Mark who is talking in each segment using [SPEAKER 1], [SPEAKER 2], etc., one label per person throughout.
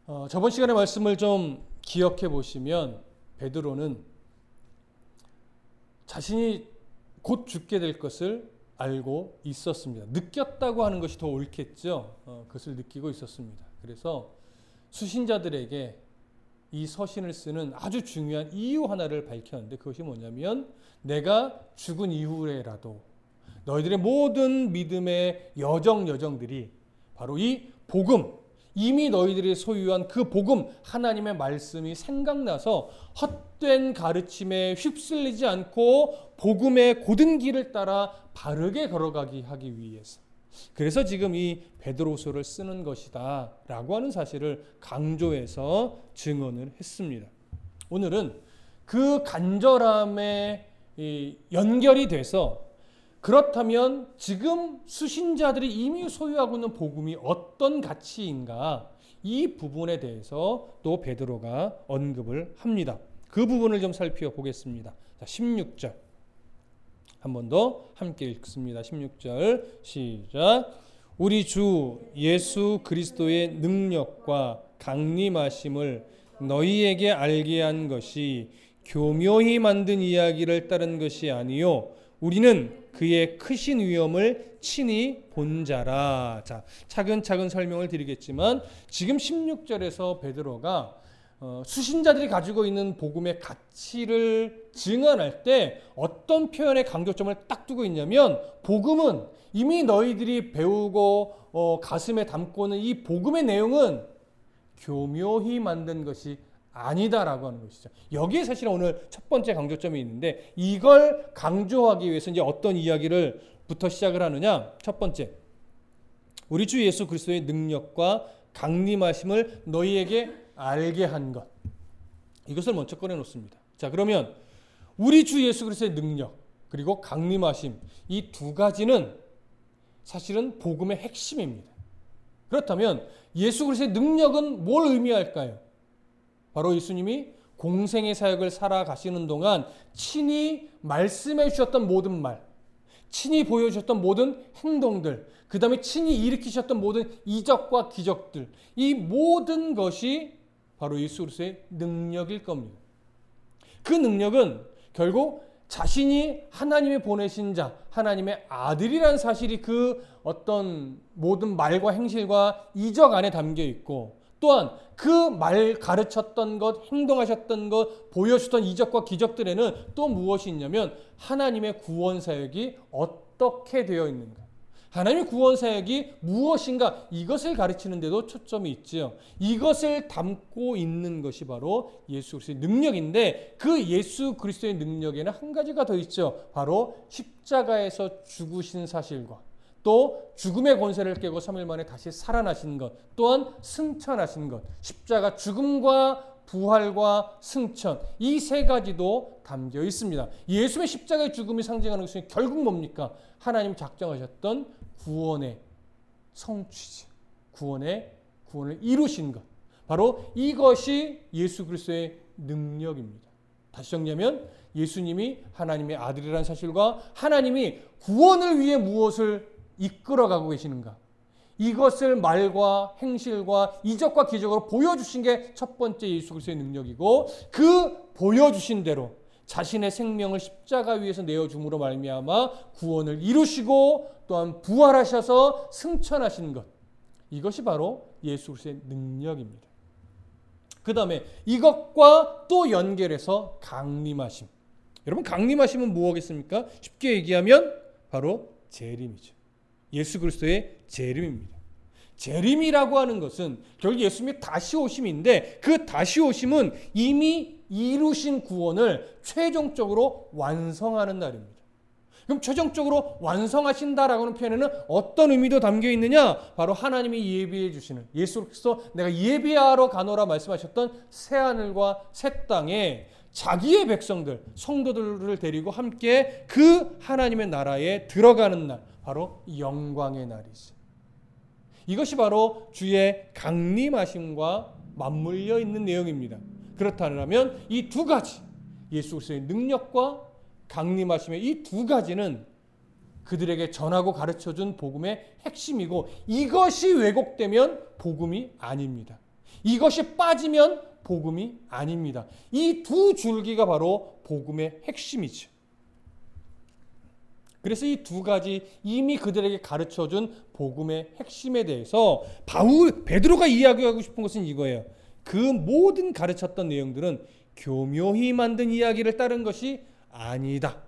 [SPEAKER 1] 저번 시간의 말씀을 좀 기억해 보시면 베드로는 자신이 곧 죽게 될 것을 알고 있었습니다. 느꼈다고 하는 것이 더 옳겠죠. 그것을 느끼고 있었습니다. 그래서 수신자들에게 이 서신을 쓰는 아주 중요한 이유 하나를 밝혔는데 그것이 뭐냐면 내가 죽은 이후에라도 너희들의 모든 믿음의 여정들이 바로 이 복음, 이미 너희들이 소유한 그 복음, 하나님의 말씀이 생각나서 헛된 가르침에 휩쓸리지 않고 복음의 고든 길을 따라 바르게 걸어가기 하기 위해서. 그래서 지금 이 베드로서를 쓰는 것이다 라고 하는 사실을 강조해서 증언을 했습니다. 오늘은 그 간절함에 연결이 돼서 그렇다면 지금 수신자들이 이미 소유하고 있는 복음이 어떤 가치인가, 이 부분에 대해서 또 베드로가 언급을 합니다. 그 부분을 좀 살펴보겠습니다. 자, 16절 한 번 더 함께 읽습니다. 16절 시작. 우리 주 예수 그리스도의 능력과 강림하심을 너희에게 알게 한 것이 교묘히 만든 이야기를 따른 것이 아니요 우리는 그의 크신 위엄을 친히 본 자라. 자, 차근차근 설명을 드리겠지만 지금 16절에서 베드로가 수신자들이 가지고 있는 복음의 가치를 증언할 때 어떤 표현에 강조점을 딱 두고 있냐면 복음은 이미 너희들이 배우고 가슴에 담고는 이 복음의 내용은 교묘히 만든 것이 아니다라고 하는 것이죠. 여기에 사실은 오늘 첫 번째 강조점이 있는데 이걸 강조하기 위해서 이제 어떤 이야기를부터 시작을 하느냐. 첫 번째, 우리 주 예수 그리스도의 능력과 강림하심을 너희에게 알게 한 것. 이것을 먼저 꺼내놓습니다. 자, 그러면 우리 주 예수 그리스도의 능력 그리고 강림하심, 이 두 가지는 사실은 복음의 핵심입니다. 그렇다면 예수 그리스도의 능력은 뭘 의미할까요? 바로 예수님이 공생의 사역을 살아가시는 동안 친히 말씀해 주셨던 모든 말, 친히 보여주셨던 모든 행동들, 그 다음에 친히 일으키셨던 모든 이적과 기적들, 이 모든 것이 바로 예수 그리스도의 능력일 겁니다. 그 능력은 결국 자신이 하나님이 보내신 자, 하나님의 아들이라는 사실이 그 어떤 모든 말과 행실과 이적 안에 담겨 있고, 또한 그 말 가르쳤던 것, 행동하셨던 것, 보여주셨던 이적과 기적들에는 또 무엇이 있냐면 하나님의 구원 사역이 어떻게 되어 있는가, 하나님의 구원 사역이 무엇인가, 이것을 가르치는 데도 초점이 있지요. 이것을 담고 있는 것이 바로 예수 그리스도의 능력인데 그 예수 그리스도의 능력에는 한 가지가 더 있죠. 바로 십자가에서 죽으신 사실과 또 죽음의 권세를 깨고 3일 만에 다시 살아나신 것, 또한 승천하신 것, 십자가 죽음과 부활과 승천, 이 세 가지도 담겨 있습니다. 예수의 십자가의 죽음이 상징하는 것은 결국 뭡니까? 하나님 작정하셨던 구원의 성취지, 구원을 이루신 것, 바로 이것이 예수 그리스도의 능력입니다. 다시 정리하면 예수님이 하나님의 아들이라는 사실과 하나님이 구원을 위해 무엇을 이끌어가고 계시는가, 이것을 말과 행실과 이적과 기적으로 보여주신 게 첫 번째 예수 그리스도의 능력이고, 그 보여주신 대로 자신의 생명을 십자가 위에서 내어줌으로 말미암아 구원을 이루시고 또한 부활하셔서 승천하신 것, 이것이 바로 예수 그리스도의 능력입니다. 그 다음에 이것과 또 연결해서 강림하심. 여러분, 강림하심은 무엇이겠습니까? 쉽게 얘기하면 바로 재림이죠. 예수 그리스도의 재림입니다. 재림이라고 하는 것은 결국 예수님의 다시 오심인데 그 다시 오심은 이미 이루신 구원을 최종적으로 완성하는 날입니다. 그럼 최종적으로 완성하신다라고 하는 표현에는 어떤 의미도 담겨 있느냐? 바로 하나님이 예비해 주시는, 예수께서 내가 예비하러 가노라 말씀하셨던 새하늘과 새 땅에 자기의 백성들, 성도들을 데리고 함께 그 하나님의 나라에 들어가는 날, 바로 영광의 날이죠. 이것이 바로 주의 강림하심과 맞물려 있는 내용입니다. 그렇다면 이 두 가지, 예수 그리스도의 능력과 강림하심의 이 두 가지는 그들에게 전하고 가르쳐준 복음의 핵심이고, 이것이 왜곡되면 복음이 아닙니다. 이것이 빠지면 복음이 아닙니다. 이 두 줄기가 바로 복음의 핵심이죠. 그래서 이 두 가지 이미 그들에게 가르쳐준 복음의 핵심에 대해서 베드로가 이야기하고 싶은 것은 이거예요. 그 모든 가르쳤던 내용들은 교묘히 만든 이야기를 따른 것이 아니다.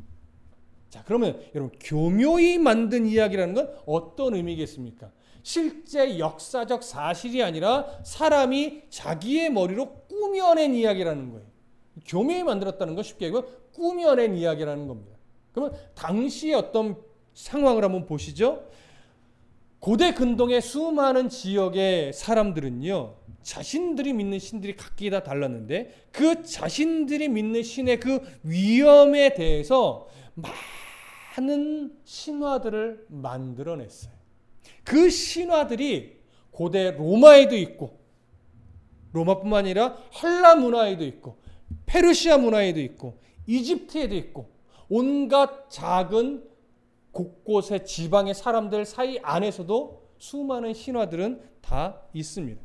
[SPEAKER 1] 자, 그러면 여러분, 교묘히 만든 이야기라는 건 어떤 의미겠습니까? 실제 역사적 사실이 아니라 사람이 자기의 머리로 꾸며낸 이야기라는 거예요. 교묘히 만들었다는 건 쉽게 얘기하면 꾸며낸 이야기라는 겁니다. 그러면 당시의 어떤 상황을 한번 보시죠. 고대 근동의 수많은 지역의 사람들은요, 자신들이 믿는 신들이 각기 다 달랐는데 그 자신들이 믿는 신의 그 위엄에 대해서 많은 신화들을 만들어냈어요. 그 신화들이 고대 로마에도 있고, 로마뿐만 아니라 헬라 문화에도 있고, 페르시아 문화에도 있고, 이집트에도 있고, 온갖 작은 곳곳의 지방의 사람들 사이 안에서도 수많은 신화들은 다 있습니다.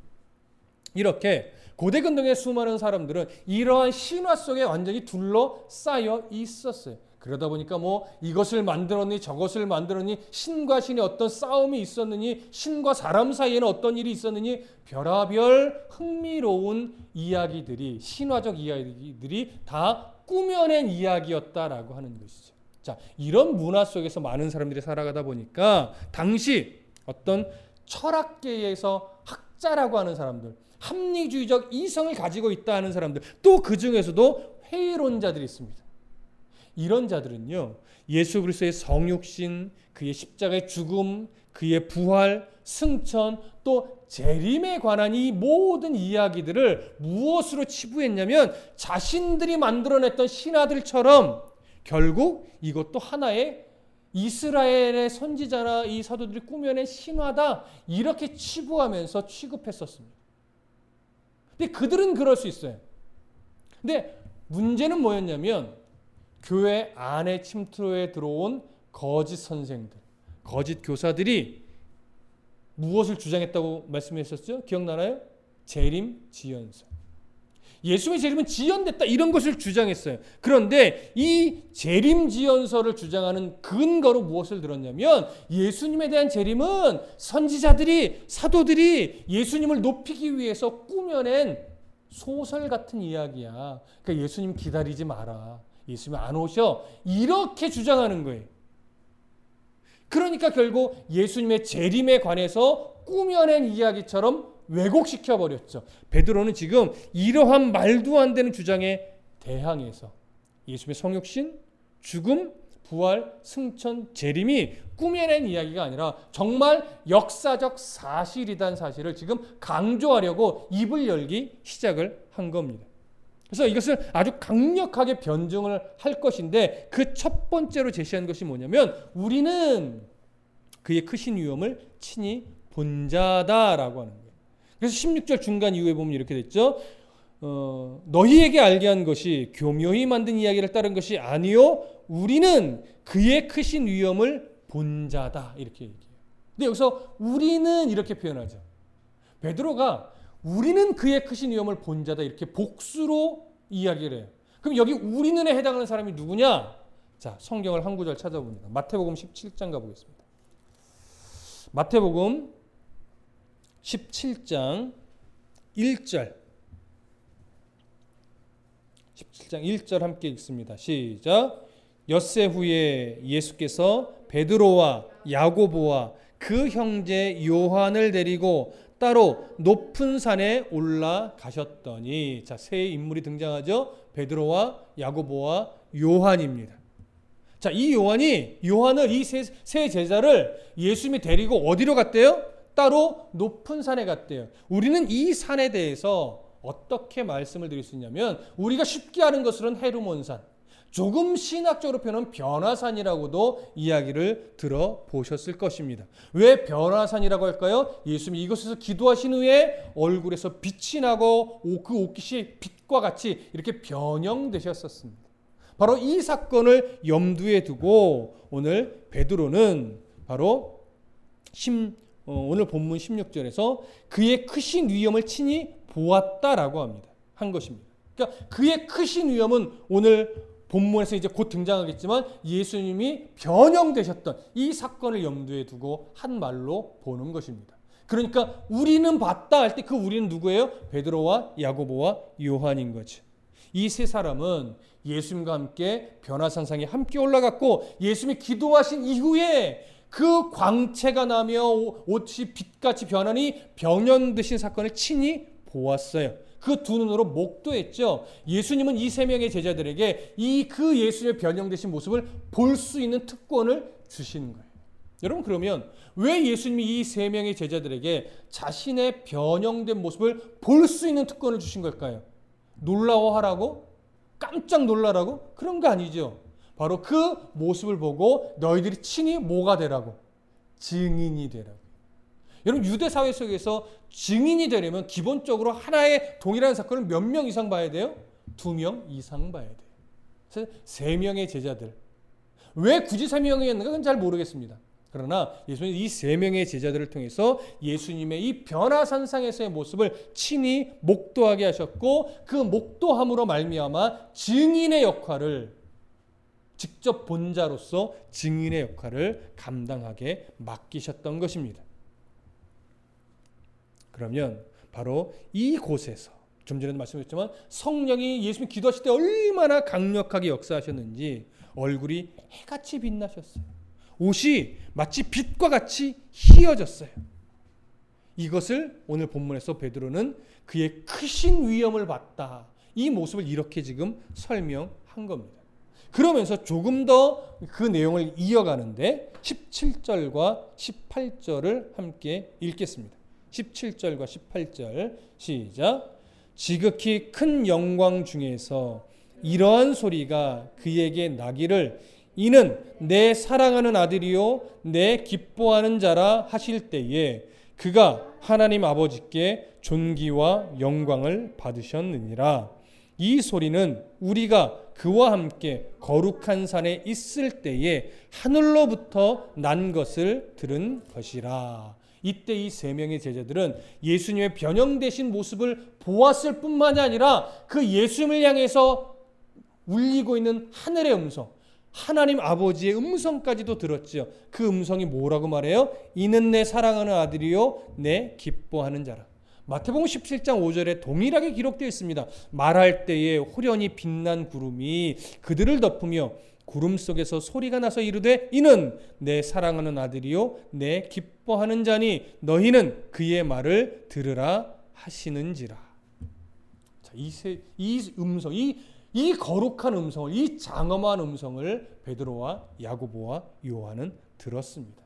[SPEAKER 1] 이렇게 고대 근동의 수많은 사람들은 이러한 신화 속에 완전히 둘러싸여 있었어요. 그러다 보니까 이것을 만들었니 저것을 만들었니, 신과 신의 어떤 싸움이 있었느니, 신과 사람 사이에는 어떤 일이 있었느니, 별하별 흥미로운 이야기들이, 신화적 이야기들이 다 꾸며낸 이야기였다라고 하는 것이죠. 자, 이런 문화 속에서 많은 사람들이 살아가다 보니까 당시 어떤 철학계에서 학자라고 하는 사람들, 합리주의적 이성을 가지고 있다 하는 사람들, 또 그 중에서도 회의론자들이 있습니다. 이런 자들은요, 예수 그리스도의 성육신, 그의 십자가의 죽음, 그의 부활, 승천, 또 재림에 관한 이 모든 이야기들을 무엇으로 치부했냐면 자신들이 만들어냈던 신화들처럼 결국 이것도 하나의 이스라엘의 선지자나 이 사도들이 꾸며낸 신화다, 이렇게 치부하면서 취급했었습니다. 근데 그들은 그럴 수 있어요. 근데 문제는 뭐였냐면 교회 안에 침투해 들어온 거짓 선생들, 거짓 교사들이 무엇을 주장했다고 말씀하셨죠? 기억나나요? 재림지연서. 예수의 재림은 지연됐다, 이런 것을 주장했어요. 그런데 이 재림지연서를 주장하는 근거로 무엇을 들었냐면 예수님에 대한 재림은 선지자들이, 사도들이 예수님을 높이기 위해서 꾸며낸 소설 같은 이야기야. 그러니까 예수님 기다리지 마라, 예수님 안 오셔, 이렇게 주장하는 거예요. 그러니까 결국 예수님의 재림에 관해서 꾸며낸 이야기처럼 왜곡시켜버렸죠. 베드로는 지금 이러한 말도 안 되는 주장에 대항해서 예수님의 성육신, 죽음, 부활, 승천, 재림이 꾸며낸 이야기가 아니라 정말 역사적 사실이란 사실을 지금 강조하려고 입을 열기 시작을 한 겁니다. 그래서 이것을 아주 강력하게 변증을 할 것인데 그 첫 번째로 제시한 것이 뭐냐면 우리는 그의 크신 위엄을 친히 본 자다라고 하는 거예요. 그래서 16절 중간 이후에 보면 이렇게 됐죠. 너희에게 알게 한 것이 교묘히 만든 이야기를 따른 것이 아니요 우리는 그의 크신 위엄을 본 자다, 이렇게 얘기해요. 근데 여기서 우리는 이렇게 표현하죠. 베드로가 우리는 그의 크신 위엄을 본 자다, 이렇게 복수로 이야기를 해요. 그럼 여기 우리는에 해당하는 사람이 누구냐? 자, 성경을 한 구절 찾아봅니다. 마태복음 17장 가보겠습니다. 마태복음 17장 1절 17장 1절 함께 읽습니다. 시작. 엿새 후에 예수께서 베드로와 야고보와 그 형제 요한을 데리고 따로 높은 산에 올라가셨더니, 자, 세 인물이 등장하죠. 베드로와 야고보와 요한입니다. 자, 이 요한을, 이 세 제자를 예수님이 데리고 어디로 갔대요? 따로 높은 산에 갔대요. 우리는 이 산에 대해서 어떻게 말씀을 드릴 수 있냐면 우리가 쉽게 아는 것으로는 헤르몬산, 조금 신학적으로 표현하면 변화산이라고도 이야기를 들어보셨을 것입니다. 왜 변화산이라고 할까요? 예수님이 이곳에서 기도하신 후에 얼굴에서 빛이 나고 그 옷깃이 빛과 같이 이렇게 변형되셨었습니다. 바로 이 사건을 염두에 두고 오늘 베드로는 바로 오늘 본문 16절에서 그의 크신 위엄을 친히 보았다라고 한 것입니다. 그러니까 그의 크신 위엄은 오늘 본문에서 이제 곧 등장하겠지만 예수님이 변형되셨던 이 사건을 염두에 두고 한 말로 보는 것입니다. 그러니까 우리는 봤다 할 때 그 우리는 누구예요? 베드로와 야고보와 요한인 거죠. 이 세 사람은 예수님과 함께 변화산상에 함께 올라갔고 예수님이 기도하신 이후에 그 광채가 나며 옷이 빛같이 변하니 병연드신 사건을 친히 보았어요. 그 두 눈으로 목도했죠. 예수님은 이 세 명의 제자들에게 그 예수님의 변형되신 모습을 볼 수 있는 특권을 주시는 거예요. 여러분, 그러면 왜 예수님이 이 세 명의 제자들에게 자신의 변형된 모습을 볼 수 있는 특권을 주신 걸까요? 놀라워하라고? 깜짝 놀라라고? 그런 거 아니죠. 바로 그 모습을 보고 너희들이 친히 뭐가 되라고? 증인이 되라고. 여러분, 유대 사회 속에서 증인이 되려면 기본적으로 하나의 동일한 사건을 몇 명 이상 봐야 돼요? 2명 이상 봐야 돼요. 그래서 3명의 제자들. 왜 굳이 3명이었는가? 그건 잘 모르겠습니다. 그러나 예수님이 이 3명의 제자들을 통해서 예수님의 이 변화산상에서의 모습을 친히 목도하게 하셨고 그 목도함으로 말미암아 증인의 역할을 직접 본 자로서 증인의 역할을 감당하게 맡기셨던 것입니다. 그러면 바로 이곳에서 좀 전에도 말씀드렸지만 성령이 예수님이 기도하실 때 얼마나 강력하게 역사하셨는지 얼굴이 해같이 빛나셨어요. 옷이 마치 빛과 같이 희어졌어요. 이것을 오늘 본문에서 베드로는 그의 크신 위엄을 봤다. 이 모습을 이렇게 지금 설명한 겁니다. 그러면서 조금 더 그 내용을 이어가는데 17절과 18절을 함께 읽겠습니다. 17절과 18절 시작. 지극히 큰 영광 중에서 이러한 소리가 그에게 나기를 이는 내 사랑하는 아들이요 내 기뻐하는 자라 하실 때에 그가 하나님 아버지께 존귀와 영광을 받으셨느니라. 이 소리는 우리가 그와 함께 거룩한 산에 있을 때에 하늘로부터 난 것을 들은 것이라. 이때 이 3명의 제자들은 예수님의 변형되신 모습을 보았을 뿐만이 아니라 그 예수님을 향해서 울리고 있는 하늘의 음성, 하나님 아버지의 음성까지도 들었죠. 그 음성이 뭐라고 말해요? 이는 내 사랑하는 아들이요 내 기뻐하는 자라. 마태복음 17장 5절에 동일하게 기록되어 있습니다. 말할 때에 호련히 빛난 구름이 그들을 덮으며 구름 속에서 소리가 나서 이르되 이는 내 사랑하는 아들이요 내 기뻐하는 자니 너희는 그의 말을 들으라 하시는지라. 자, 이 음성, 이 거룩한 음성을, 이 장엄한 음성을 베드로와 야고보와 요한은 들었습니다.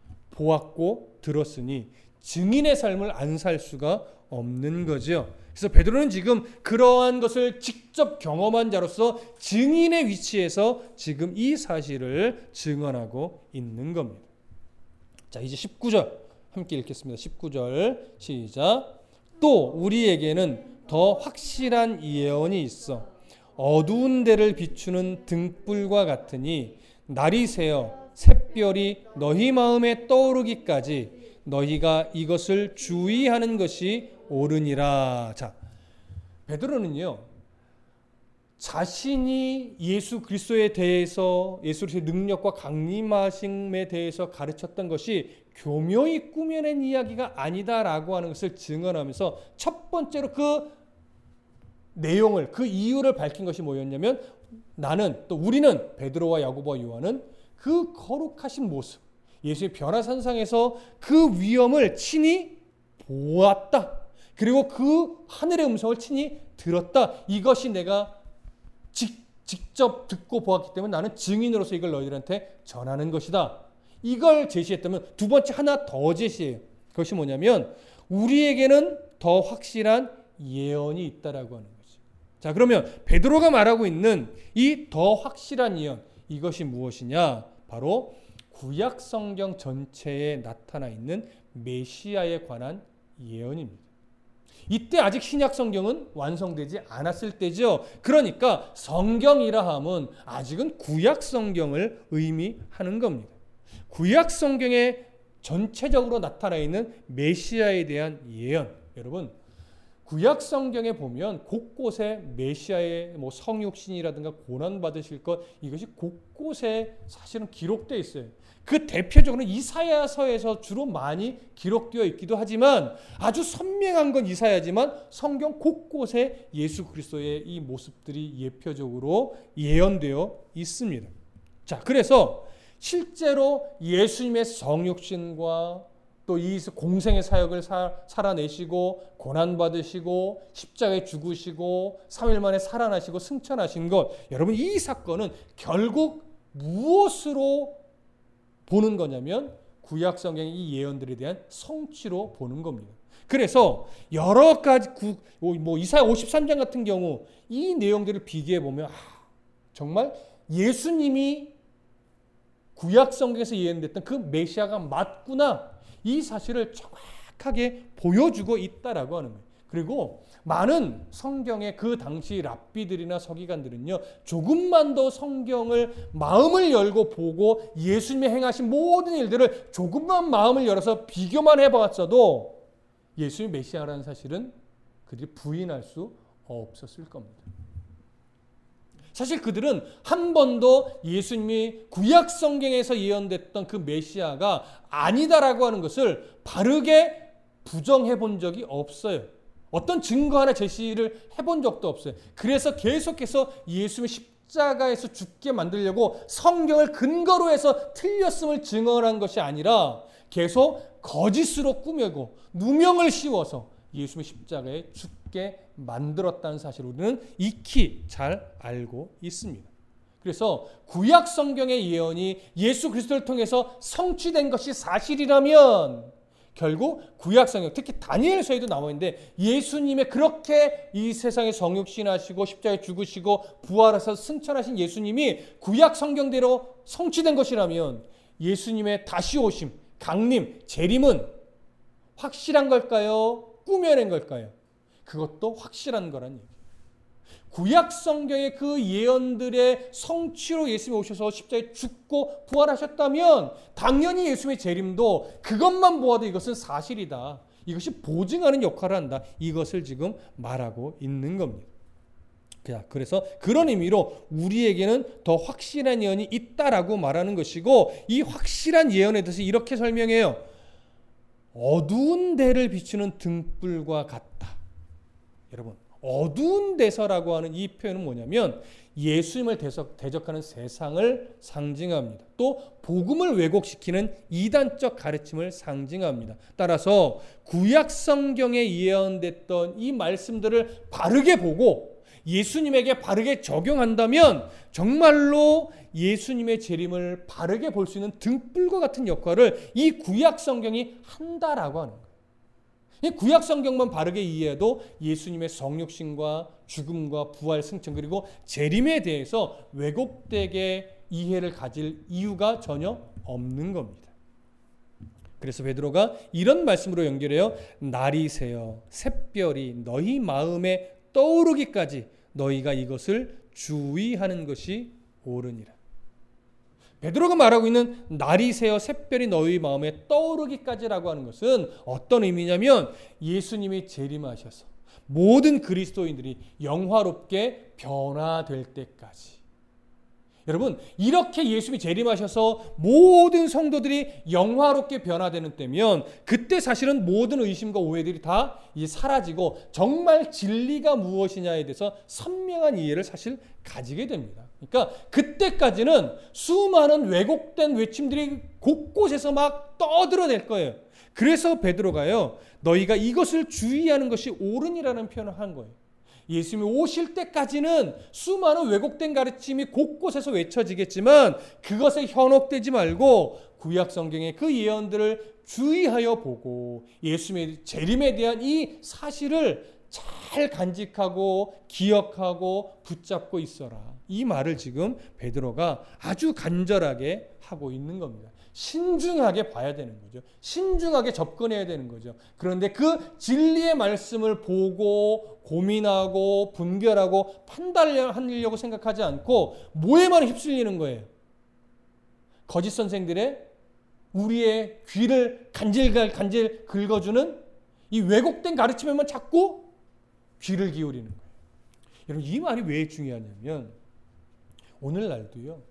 [SPEAKER 1] 보았고 들었으니 증인의 삶을 안 살 수가 없는 거죠. 그래서 베드로는 지금 그러한 것을 직접 경험한 자로서 증인의 위치에서 지금 이 사실을 증언하고 있는 겁니다. 자, 이제 19절 함께 읽겠습니다. 19절 시작. 또 우리에게는 더 확실한 예언이 있어 어두운 데를 비추는 등불과 같으니 날이 새어 샛별이 너희 마음에 떠오르기까지 너희가 이것을 주의하는 것이 옳으니라. 자, 베드로는요 자신이 예수 그리스도에 대해서 예수 그리스도의 능력과 강림하심에 대해서 가르쳤던 것이 교묘히 꾸며낸 이야기가 아니다라고 하는 것을 증언하면서 첫 번째로 그 내용을, 그 이유를 밝힌 것이 뭐였냐면 나는, 또 우리는, 베드로와 야고보와 요한은 그 거룩하신 모습, 예수의 변화산상에서 그 위엄을 친히 보았다. 그리고 그 하늘의 음성을 친히 들었다. 이것이 내가 직접 듣고 보았기 때문에 나는 증인으로서 이걸 너희들한테 전하는 것이다. 이걸 제시했다면 두 번째 하나 더 제시해요. 그것이 뭐냐면 우리에게는 더 확실한 예언이 있다라고 하는 거죠. 자, 그러면 베드로가 말하고 있는 이 더 확실한 예언, 이것이 무엇이냐? 바로 구약 성경 전체에 나타나 있는 메시아에 관한 예언입니다. 이때 아직 신약 성경은 완성되지 않았을 때죠. 그러니까 성경이라 함은 아직은 구약 성경을 의미하는 겁니다. 구약 성경에 전체적으로 나타나 있는 메시아에 대한 예언. 여러분, 구약 성경에 보면 곳곳에 메시아의 성육신이라든가 고난 받으실 것, 이것이 곳곳에 사실은 기록되어 있어요. 그 대표적으로 이사야서에서 주로 많이 기록되어 있기도 하지만 아주 선명한 건 이사야지만 성경 곳곳에 예수 그리스도의 이 모습들이 예표적으로 예언되어 있습니다. 자, 그래서 실제로 예수님의 성육신과 또 이 공생의 사역을 살아내시고 고난받으시고 십자가에 죽으시고 3일 만에 살아나시고 승천하신 것, 여러분 이 사건은 결국 무엇으로 보는 거냐면 구약 성경의 이 예언들에 대한 성취로 보는 겁니다. 그래서 여러 가지 이사야 53장 같은 경우 이 내용들을 비교해 보면 정말 예수님이 구약 성경에서 예언됐던 그 메시아가 맞구나, 이 사실을 정확하게 보여주고 있다라고 하는 거예요. 그리고 많은 성경의 그 당시 랍비들이나 서기관들은요, 조금만 더 성경을 마음을 열고 보고 예수님이 행하신 모든 일들을 조금만 마음을 열어서 비교만 해봤어도 예수님이 메시아라는 사실은 그들이 부인할 수 없었을 겁니다. 사실 그들은 한 번도 예수님이 구약 성경에서 예언됐던 그 메시아가 아니다라고 하는 것을 바르게 부정해 본 적이 없어요. 어떤 증거 하나 제시를 해본 적도 없어요. 그래서 계속해서 예수님의 십자가에서 죽게 만들려고 성경을 근거로 해서 틀렸음을 증언한 것이 아니라 계속 거짓으로 꾸미고 누명을 씌워서 예수님의 십자가에 죽게 만들었다는 사실을 우리는 익히 잘 알고 있습니다. 그래서 구약 성경의 예언이 예수 그리스도를 통해서 성취된 것이 사실이라면 결국 구약 성경, 특히 다니엘서에도 나와 있는데 예수님의 그렇게 이 세상에 성육신하시고 십자가에 죽으시고 부활하셔서 승천하신 예수님이 구약 성경대로 성취된 것이라면 예수님의 다시 오심, 강림, 재림은 확실한 걸까요? 꾸며낸 걸까요? 그것도 확실한 거란 얘기예요. 구약 성경의 그 예언들의 성취로 예수님이 오셔서 십자가에 죽고 부활하셨다면 당연히 예수님의 재림도 그것만 보아도 이것은 사실이다, 이것이 보증하는 역할을 한다, 이것을 지금 말하고 있는 겁니다. 그래서 그런 의미로 우리에게는 더 확실한 예언이 있다라고 말하는 것이고, 이 확실한 예언에 대해서 이렇게 설명해요. 어두운 데를 비추는 등불과 같다. 여러분, 어두운 데서라고 하는 이 표현은 뭐냐면 예수님을 대적하는 세상을 상징합니다. 또 복음을 왜곡시키는 이단적 가르침을 상징합니다. 따라서 구약 성경에 예언됐던 이 말씀들을 바르게 보고 예수님에게 바르게 적용한다면 정말로 예수님의 재림을 바르게 볼 수 있는 등불과 같은 역할을 이 구약 성경이 한다라고 하는 거예요. 이 구약 성경만 바르게 이해해도 예수님의 성육신과 죽음과 부활, 승천 그리고 재림에 대해서 왜곡되게 이해를 가질 이유가 전혀 없는 겁니다. 그래서 베드로가 이런 말씀으로 연결해요. 날이 새어 샛별이 너희 마음에 떠오르기까지 너희가 이것을 주의하는 것이 옳으니라. 베드로가 말하고 있는 날이 새어 샛별이 너희 마음에 떠오르기까지라고 하는 것은 어떤 의미냐면 예수님이 재림하셔서 모든 그리스도인들이 영화롭게 변화될 때까지. 여러분, 이렇게 예수님이 재림하셔서 모든 성도들이 영화롭게 변화되는 때면 그때 사실은 모든 의심과 오해들이 다 사라지고 정말 진리가 무엇이냐에 대해서 선명한 이해를 사실 가지게 됩니다. 그러니까 그때까지는 수많은 왜곡된 외침들이 곳곳에서 막 떠들어낼 거예요. 그래서 베드로가요, 너희가 이것을 주의하는 것이 옳으니라는 표현을 한 거예요. 예수님이 오실 때까지는 수많은 왜곡된 가르침이 곳곳에서 외쳐지겠지만 그것에 현혹되지 말고 구약 성경의 그 예언들을 주의하여 보고 예수님의 재림에 대한 이 사실을 잘 간직하고 기억하고 붙잡고 있어라. 이 말을 지금 베드로가 아주 간절하게 하고 있는 겁니다. 신중하게 봐야 되는 거죠. 신중하게 접근해야 되는 거죠. 그런데 그 진리의 말씀을 보고 고민하고 분별하고 판단하려고 생각하지 않고 뭐에만 휩쓸리는 거예요. 거짓 선생들의 우리의 귀를 간질 긁어주는 이 왜곡된 가르침에만 자꾸 귀를 기울이는 거예요. 여러분, 이 말이 왜 중요하냐면 오늘날도요,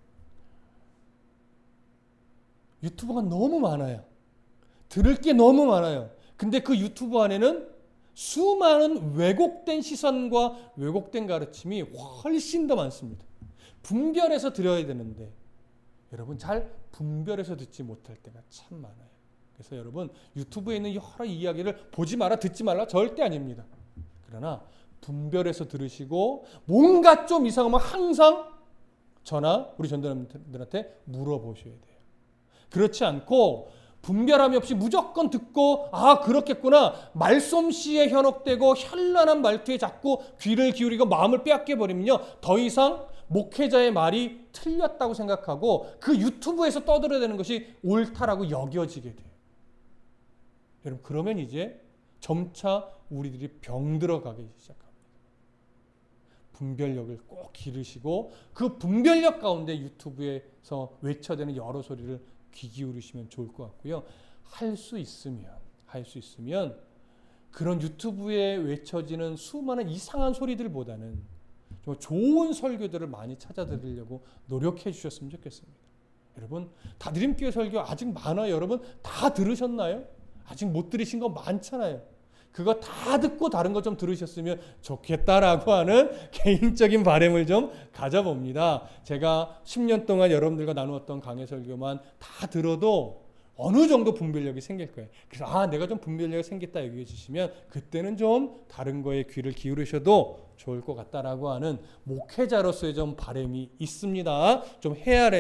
[SPEAKER 1] 유튜브가 너무 많아요. 들을 게 너무 많아요. 근데 그 유튜브 안에는 수많은 왜곡된 시선과 왜곡된 가르침이 훨씬 더 많습니다. 분별해서 들어야 되는데 여러분, 잘 분별해서 듣지 못할 때가 참 많아요. 그래서 여러분, 유튜브에 있는 여러 이야기를 보지 마라, 듣지 말라 절대 아닙니다. 그러나 분별해서 들으시고 뭔가 좀 이상하면 항상 저나 우리 전도사님들한테 물어보셔야 돼요. 그렇지 않고 분별함이 없이 무조건 듣고 그렇겠구나, 말솜씨에 현혹되고 현란한 말투에 자꾸 귀를 기울이고 마음을 빼앗겨 버리면요, 더 이상 목회자의 말이 틀렸다고 생각하고 그 유튜브에서 떠들어대는 것이 옳다라고 여겨지게 돼요. 여러분, 그러면 이제 점차 우리들이 병들어가기 시작합니다. 분별력을 꼭 기르시고 그 분별력 가운데 유튜브에서 외쳐대는 여러 소리를 귀 기울이시면 좋을 것 같고요. 할 수 있으면 그런 유튜브에 외쳐지는 수많은 이상한 소리들보다는 좀 좋은 설교들을 많이 찾아드리려고 노력해 주셨으면 좋겠습니다. 여러분, 다드림교회 설교 아직 많아요. 여러분 다 들으셨나요? 아직 못 들으신 거 많잖아요. 그거 다 듣고 다른 거 좀 들으셨으면 좋겠다라고 하는 개인적인 바람을 좀 가져봅니다. 제가 10년 동안 여러분들과 나누었던 강해 설교만 다 들어도 어느 정도 분별력이 생길 거예요. 그래서 내가 좀 분별력이 생겼다 여기해 주시면 그때는 좀 다른 거에 귀를 기울이셔도 좋을 것 같다라고 하는 목회자로서의 좀 바람이 있습니다. 좀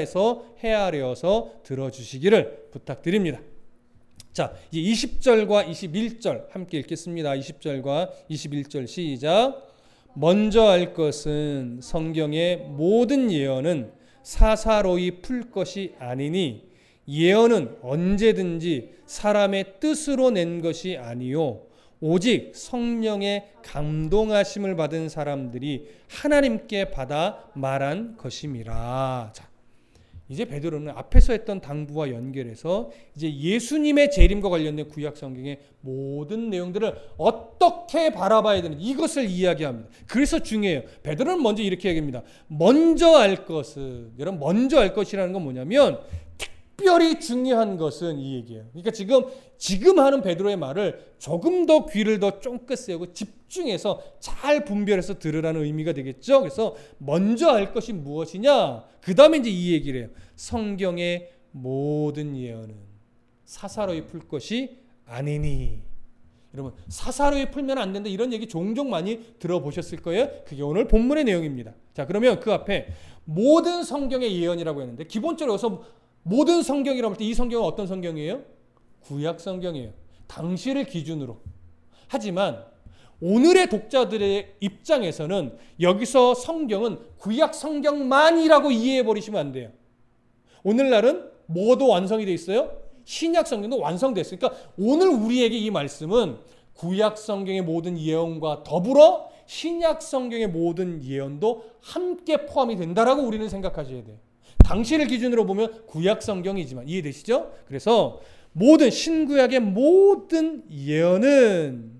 [SPEAKER 1] 헤아려서 들어주시기를 부탁드립니다. 자, 이제 20절과 21절 함께 읽겠습니다. 20절과 21절 시작. 먼저 알 것은 성경의 모든 예언은 사사로이 풀 것이 아니니 예언은 언제든지 사람의 뜻으로 낸 것이 아니요 오직 성령의 감동하심을 받은 사람들이 하나님께 받아 말한 것임이라. 자, 이제 베드로는 앞에서 했던 당부와 연결해서 이제 예수님의 재림과 관련된 구약 성경의 모든 내용들을 어떻게 바라봐야 되는지 이것을 이야기합니다. 그래서 중요해요. 베드로는 먼저 이렇게 얘기합니다. 먼저 알 것은, 여러분 먼저 알 것이라는 건 뭐냐면 특별히 중요한 것은 이 얘기예요. 그러니까 지금 하는 베드로의 말을 조금 더 귀를 더 쫑긋 세우고 집중해서 잘 분별해서 들으라는 의미가 되겠죠. 그래서 먼저 알 것이 무엇이냐? 그 다음에 이제 이 얘기를 해요. 성경의 모든 예언은 사사로이 풀 것이 아니니. 여러분, 사사로이 풀면 안 된다 이런 얘기 종종 많이 들어보셨을 거예요. 그게 오늘 본문의 내용입니다. 자, 그러면 그 앞에 모든 성경의 예언이라고 했는데 기본적으로 여기서 모든 성경이라고 할 때 이 성경은 어떤 성경이에요? 구약 성경이에요. 당시를 기준으로. 하지만 오늘의 독자들의 입장에서는 여기서 성경은 구약 성경만이라고 이해해 버리시면 안 돼요. 오늘날은 뭐도 완성이 돼 있어요? 신약 성경도 완성됐어요. 그러니까 오늘 우리에게 이 말씀은 구약 성경의 모든 예언과 더불어 신약 성경의 모든 예언도 함께 포함이 된다라고 우리는 생각하셔야 돼요. 당시를 기준으로 보면 구약 성경이지만 이해되시죠? 그래서 모든 신구약의 모든 예언은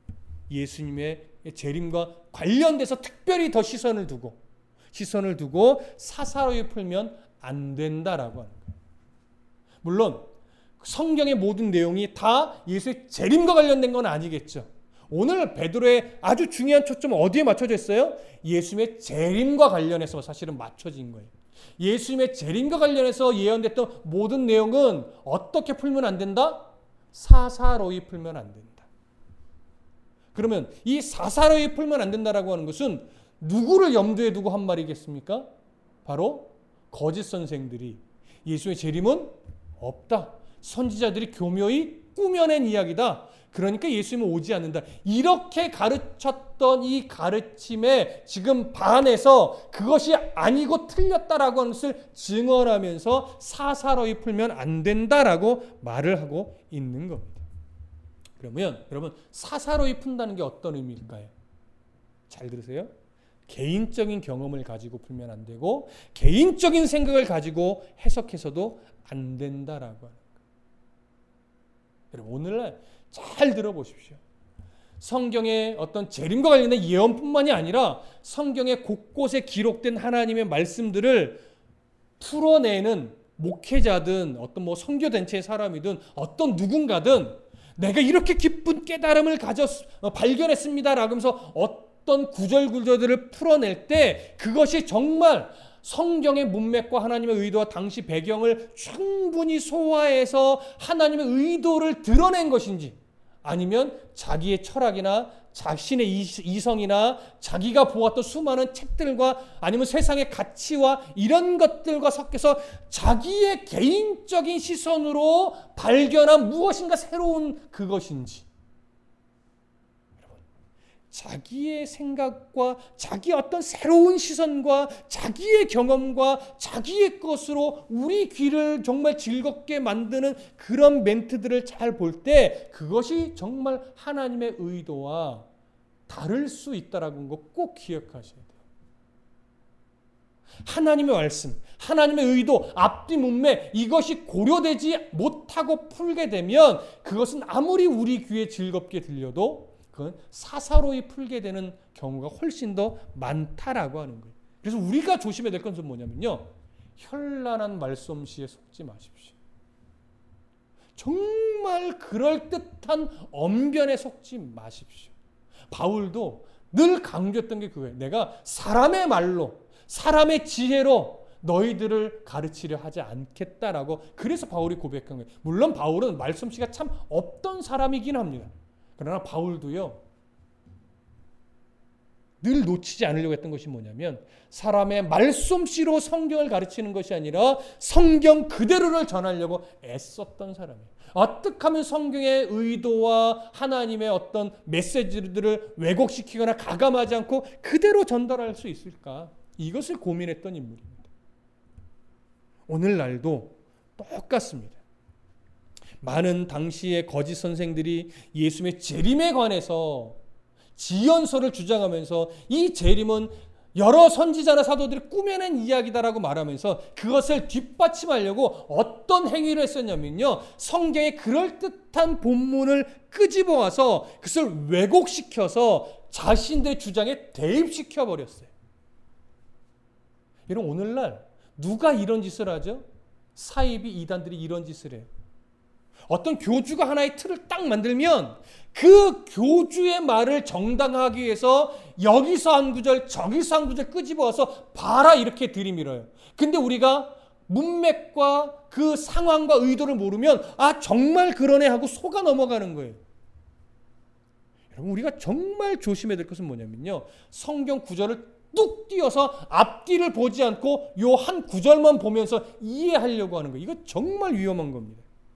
[SPEAKER 1] 예수님의 재림과 관련돼서 특별히 더 시선을 두고 사사로이 풀면 안 된다라고 하는 거예요. 물론 성경의 모든 내용이 다 예수의 재림과 관련된 건 아니겠죠. 오늘 베드로의 아주 중요한 초점은 어디에 맞춰져 있어요? 예수님의 재림과 관련해서 사실은 맞춰진 거예요. 예수님의 재림과 관련해서 예언됐던 모든 내용은 어떻게 풀면 안 된다? 사사로이 풀면 안 된다. 그러면 이 사사로이 풀면 안 된다라고 하는 것은 누구를 염두에 두고 한 말이겠습니까? 바로 거짓 선생들이 예수의 재림은 없다. 선지자들이 교묘히 꾸며낸 이야기다. 그러니까 예수님은 오지 않는다. 이렇게 가르쳤던 이 가르침에 지금 반해서 그것이 아니고 틀렸다라고 하는 것을 증언하면서 사사로이 풀면 안 된다라고 말을 하고 있는 겁니다. 그러면 여러분, 사사로이 푼다는 게 어떤 의미일까요? 잘 들으세요. 개인적인 경험을 가지고 풀면 안 되고 개인적인 생각을 가지고 해석해서도 안 된다라고 하는 거예요. 여러분 오늘날 잘 들어보십시오. 성경의 어떤 재림과 관련된 예언뿐만이 아니라 성경의 곳곳에 기록된 하나님의 말씀들을 풀어내는 목회자든 어떤 뭐 선교단체의 사람이든 어떤 누군가든 내가 이렇게 깊은 깨달음을 발견했습니다 라면서 어떤 구절구절들을 풀어낼 때 그것이 정말 성경의 문맥과 하나님의 의도와 당시 배경을 충분히 소화해서 하나님의 의도를 드러낸 것인지, 아니면 자기의 철학이나 자신의 이성이나 자기가 보았던 수많은 책들과 아니면 세상의 가치와 이런 것들과 섞여서 자기의 개인적인 시선으로 발견한 무엇인가 새로운 그것인지, 자기의 생각과 자기의 어떤 새로운 시선과 자기의 경험과 자기의 것으로 우리 귀를 정말 즐겁게 만드는 그런 멘트들을 잘 볼 때 그것이 정말 하나님의 의도와 다를 수 있다라는 거 꼭 기억하셔야 돼요. 하나님의 말씀, 하나님의 의도, 앞뒤 문맥 이것이 고려되지 못하고 풀게 되면 그것은 아무리 우리 귀에 즐겁게 들려도 그건 사사로이 풀게 되는 경우가 훨씬 더 많다라고 하는 거예요. 그래서 우리가 조심해야 될 것은 뭐냐면요, 현란한 말솜씨에 속지 마십시오. 정말 그럴듯한 언변에 속지 마십시오. 바울도 늘 강조했던 게 그거예요. 내가 사람의 말로, 사람의 지혜로 너희들을 가르치려 하지 않겠다라고. 그래서 바울이 고백한 거예요. 물론 바울은 말솜씨가 참 없던 사람이긴 합니다. 그러나 바울도요, 늘 놓치지 않으려고 했던 것이 뭐냐면 사람의 말솜씨로 성경을 가르치는 것이 아니라 성경 그대로를 전하려고 애썼던 사람이에요. 어떻게 하면 성경의 의도와 하나님의 어떤 메시지들을 왜곡시키거나 가감하지 않고 그대로 전달할 수 있을까? 이것을 고민했던 인물입니다. 오늘날도 똑같습니다. 많은 당시의 거짓 선생들이 예수님의 재림에 관해서 지연서를 주장하면서 이 재림은 여러 선지자나 사도들이 꾸며낸 이야기다라고 말하면서 그것을 뒷받침하려고 어떤 행위를 했었냐면요, 성경의 그럴듯한 본문을 끄집어와서 그것을 왜곡시켜서 자신들의 주장에 대입시켜 버렸어요. 여러분 오늘날 누가 이런 짓을 하죠? 사이비 이단들이 이런 짓을 해요. 어떤 교주가 하나의 틀을 딱 만들면 그 교주의 말을 정당화하기 위해서 여기서 한 구절 저기서 한 구절 끄집어와서 봐라 이렇게 들이밀어요. 근데 우리가 문맥과 그 상황과 의도를 모르면 아 정말 그러네 하고 속아 넘어가는 거예요. 여러분 우리가 정말 조심해야 될 것은 뭐냐면요, 성경 구절을 뚝 띄어서 앞뒤를 보지 않고 요 한 구절만 보면서 이해하려고 하는 거예요. 이거 정말 위험한 겁니다.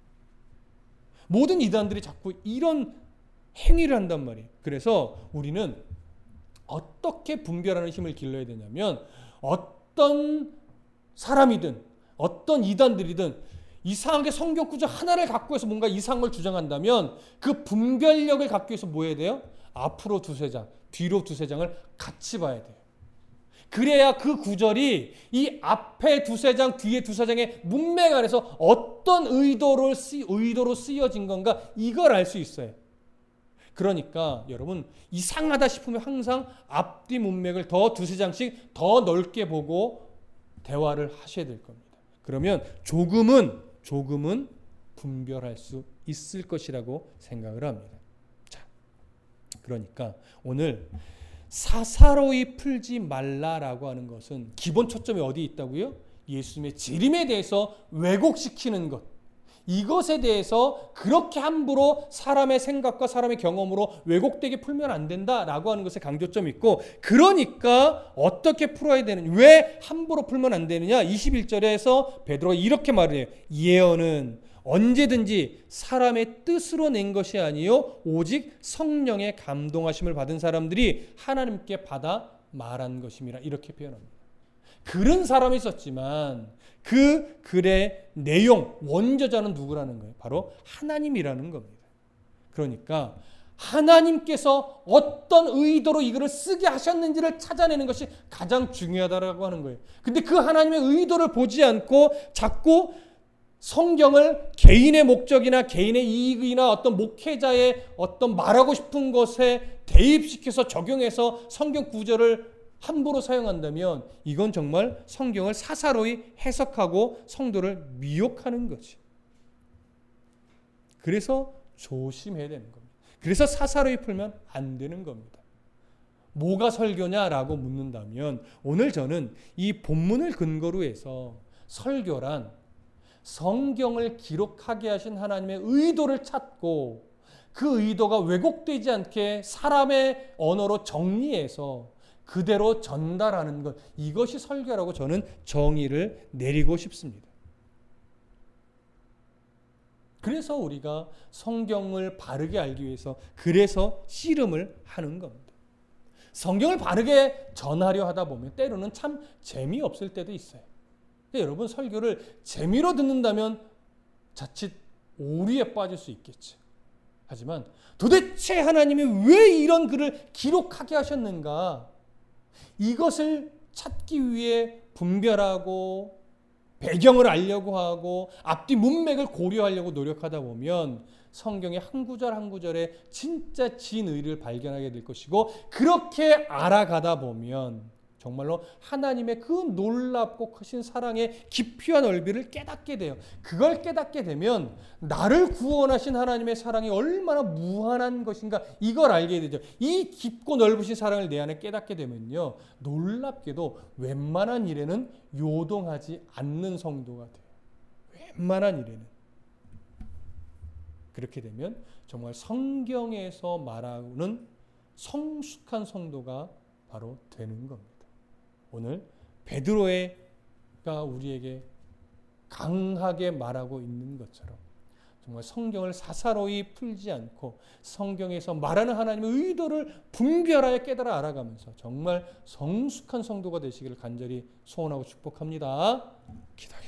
[SPEAKER 1] 모든 이단들이 자꾸 이런 행위를 한단 말이에요. 그래서 우리는 어떻게 분별하는 힘을 길러야 되냐면 어떤 사람이든 어떤 이단들이든 이상하게 성경 구절 하나를 갖고 해서 뭔가 이상한 걸 주장한다면 그 분별력을 갖기 위해서 뭐 해야 돼요? 앞으로 두세 장, 뒤로 두세 장을 같이 봐야 돼요. 그래야 그 구절이 이 앞에 두세 장, 뒤에 두세 장의 문맥 안에서 어떤 의도로 쓰여진 건가 이걸 알 수 있어요. 그러니까 여러분 이상하다 싶으면 항상 앞뒤 문맥을 더 두세 장씩 더 넓게 보고 대화를 하셔야 될 겁니다. 그러면 조금은 분별할 수 있을 것이라고 생각을 합니다. 자, 그러니까 오늘 사사로이 풀지 말라라고 하는 것은 기본 초점이 어디 있다고요? 예수님의 재림에 대해서 왜곡시키는 것, 이것에 대해서 그렇게 함부로 사람의 생각과 사람의 경험으로 왜곡되게 풀면 안 된다라고 하는 것에 강조점이 있고, 그러니까 어떻게 풀어야 되느냐, 왜 함부로 풀면 안 되느냐. 21절에서 베드로가 이렇게 말을 해요. 예언은 언제든지 사람의 뜻으로 낸 것이 아니요 오직 성령의 감동하심을 받은 사람들이 하나님께 받아 말한 것임이라 이렇게 표현합니다. 글은 사람이 썼지만 그 글의 내용, 원저자는 누구라는 거예요? 바로 하나님이라는 겁니다. 그러니까 하나님께서 어떤 의도로 이거를 쓰게 하셨는지를 찾아내는 것이 가장 중요하다라고 하는 거예요. 근데 그 하나님의 의도를 보지 않고 자꾸 성경을 개인의 목적이나 개인의 이익이나 어떤 목회자의 어떤 말하고 싶은 것에 대입시켜서 적용해서 성경 구절을 함부로 사용한다면 이건 정말 성경을 사사로이 해석하고 성도를 미혹하는 거지. 그래서 조심해야 되는 겁니다. 그래서 사사로이 풀면 안 되는 겁니다. 뭐가 설교냐라고 묻는다면 오늘 저는 이 본문을 근거로 해서 설교란 성경을 기록하게 하신 하나님의 의도를 찾고 그 의도가 왜곡되지 않게 사람의 언어로 정리해서 그대로 전달하는 것, 이것이 설교라고 저는 정의를 내리고 싶습니다. 그래서 우리가 성경을 바르게 알기 위해서 그래서 씨름을 하는 겁니다. 성경을 바르게 전하려 하다 보면 때로는 참 재미없을 때도 있어요. 여러분 설교를 재미로 듣는다면 자칫 오류에 빠질 수 있겠죠. 하지만 도대체 하나님이 왜 이런 글을 기록하게 하셨는가? 이것을 찾기 위해 분별하고 배경을 알려고 하고 앞뒤 문맥을 고려하려고 노력하다 보면 성경의 한 구절 한 구절에 진짜 진의를 발견하게 될 것이고 그렇게 알아가다 보면 정말로 하나님의 그 놀랍고 크신 사랑의 깊이와 넓이를 깨닫게 돼요. 그걸 깨닫게 되면 나를 구원하신 하나님의 사랑이 얼마나 무한한 것인가 이걸 알게 되죠. 이 깊고 넓으신 사랑을 내 안에 깨닫게 되면요. 놀랍게도 웬만한 일에는 요동하지 않는 성도가 돼요. 웬만한 일에는. 그렇게 되면 정말 성경에서 말하는 성숙한 성도가 바로 되는 겁니다. 오늘 베드로가 우리에게 강하게 말하고 있는 것처럼 정말 성경을 사사로이 풀지 않고 성경에서 말하는 하나님의 의도를 분별하여 깨달아 알아가면서 정말 성숙한 성도가 되시기를 간절히 소원하고 축복합니다. 기도하겠습니다.